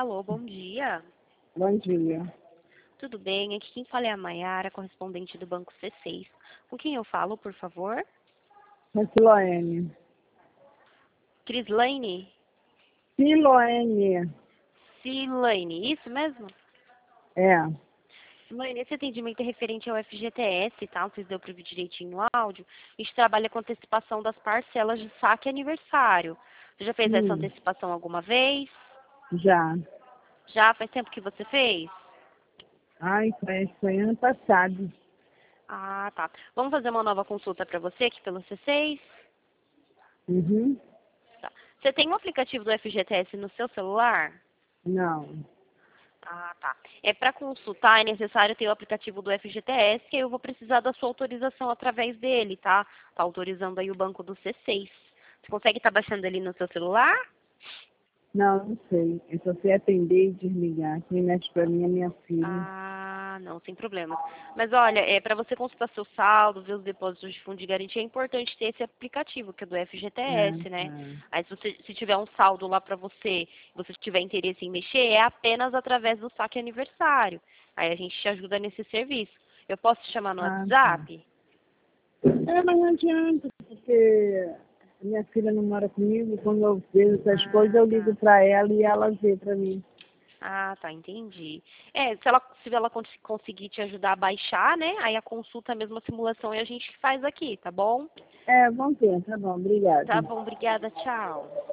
Alô, bom dia. Bom dia. Tudo bem? Aqui quem fala é a Maiara, correspondente do Banco C6. Com quem eu falo, por favor? É Siloene. Crislaine? Siloene. Silaine, isso mesmo? É. Silaine, esse atendimento é referente ao FGTS, tá? Vocês deu para ouvir direitinho no áudio. A gente trabalha com antecipação das parcelas de saque e aniversário. Você já fez essa Hum, antecipação alguma vez? já. Já? Faz tempo que você fez? Ai, foi ano passado. Ah, tá. Vamos fazer uma nova consulta para você aqui pelo C6? Uhum. Tá. Você tem um aplicativo do FGTS no seu celular? Não. Ah, tá. É para consultar é necessário ter o aplicativo do FGTS, que eu vou precisar da sua autorização através dele, tá? Tá autorizando aí o banco do C6. Você consegue estar baixando ele no seu celular? Não, não sei. Eu só sei atender e desligar. Quem mexe pra mim é minha filha. Ah, não, sem problemas. Mas olha, para você consultar seu saldo, ver os depósitos de fundo de garantia, é importante ter esse aplicativo, que é do Ah, FGTS, né? tá. Aí se tiver um saldo lá para você, você tiver interesse em mexer, é apenas através do saque aniversário. Aí a gente te ajuda nesse serviço. Eu posso te chamar no Ah, tá. WhatsApp? É, mas não adianta, porque minha filha não mora comigo. Quando eu vejo essas coisas, Ah, eu ligo tá. pra ela e ela vê pra mim. Ah, tá, entendi. Se ela conseguir te ajudar a baixar, né? Aí a consulta mesmo, a simulação, e a gente faz aqui, tá bom? É, vamos ver. Tá bom, obrigada. Tá bom, obrigada, tchau.